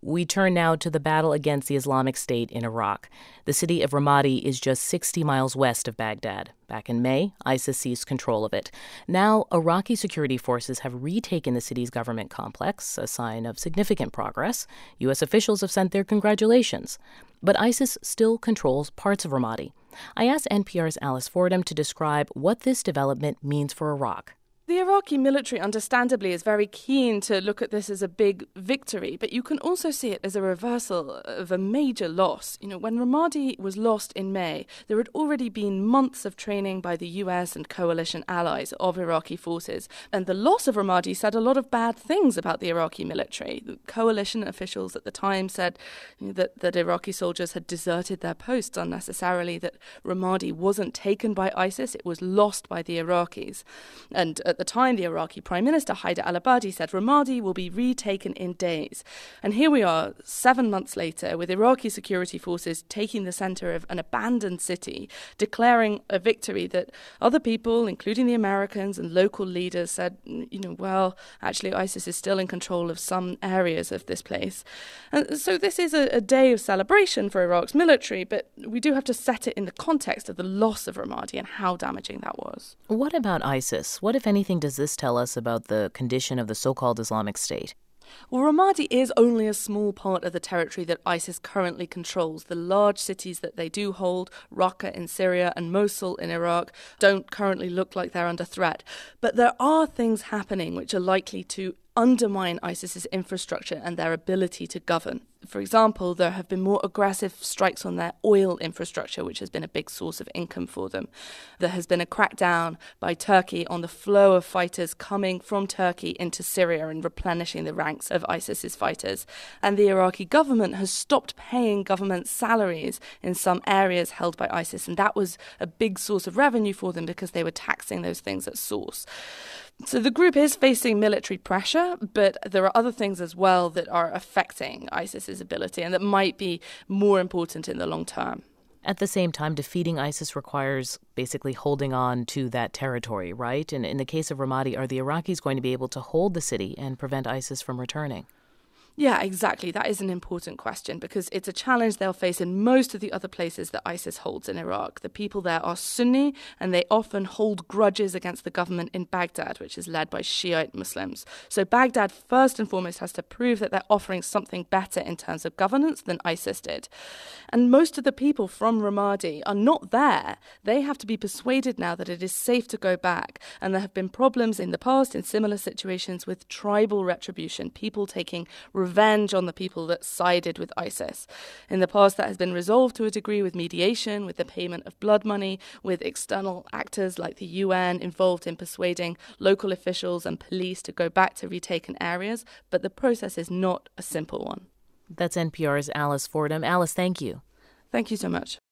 We turn now to the battle against the Islamic State in Iraq. The city of Ramadi is just 60 miles west of Baghdad. Back in May, ISIS seized control of it. Now, Iraqi security forces have retaken the city's government complex, a sign of significant progress. U.S. officials have sent their congratulations. But ISIS still controls parts of Ramadi. I asked NPR's Alice Fordham to describe what this development means for Iraq. The Iraqi military, understandably, is very keen to look at this as a big victory, but you can also see it as a reversal of a major loss. When Ramadi was lost in May, there had already been months of training by the US and coalition allies of Iraqi forces, and the loss of Ramadi said a lot of bad things about the Iraqi military. The coalition officials at the time said that Iraqi soldiers had deserted their posts unnecessarily, that Ramadi wasn't taken by ISIS, it was lost by the Iraqis. And at the time, the Iraqi Prime Minister Haider al-Abadi said Ramadi will be retaken in days. And here we are, 7 months later, with Iraqi security forces taking the center of an abandoned city, declaring a victory that other people, including the Americans and local leaders, said, well, actually ISIS is still in control of some areas of this place. And so this is a day of celebration for Iraq's military, but we do have to set it in the context of the loss of Ramadi and how damaging that was. What about ISIS? What, if anything, does this tell us about the condition of the so-called Islamic State? Well, Ramadi is only a small part of the territory that ISIS currently controls. The large cities that they do hold, Raqqa in Syria and Mosul in Iraq, don't currently look like they're under threat. But there are things happening which are likely to undermine ISIS's infrastructure and their ability to govern. For example, there have been more aggressive strikes on their oil infrastructure, which has been a big source of income for them. There has been a crackdown by Turkey on the flow of fighters coming from Turkey into Syria and replenishing the ranks of ISIS's fighters. And the Iraqi government has stopped paying government salaries in some areas held by ISIS, and that was a big source of revenue for them because they were taxing those things at source. So the group is facing military pressure, but there are other things as well that are affecting ISIS's ability and that might be more important in the long term. At the same time, defeating ISIS requires basically holding on to that territory, right? And in the case of Ramadi, are the Iraqis going to be able to hold the city and prevent ISIS from returning? Yeah, exactly. That is an important question because it's a challenge they'll face in most of the other places that ISIS holds in Iraq. The people there are Sunni and they often hold grudges against the government in Baghdad, which is led by Shiite Muslims. So Baghdad first and foremost has to prove that they're offering something better in terms of governance than ISIS did. And most of the people from Ramadi are not there. They have to be persuaded now that it is safe to go back. And there have been problems in the past in similar situations with tribal retribution, people taking revenge on the people that sided with ISIS. In the past, that has been resolved to a degree with mediation, with the payment of blood money, with external actors like the UN involved in persuading local officials and police to go back to retaken areas. But the process is not a simple one. That's NPR's Alice Fordham. Alice, thank you. Thank you so much.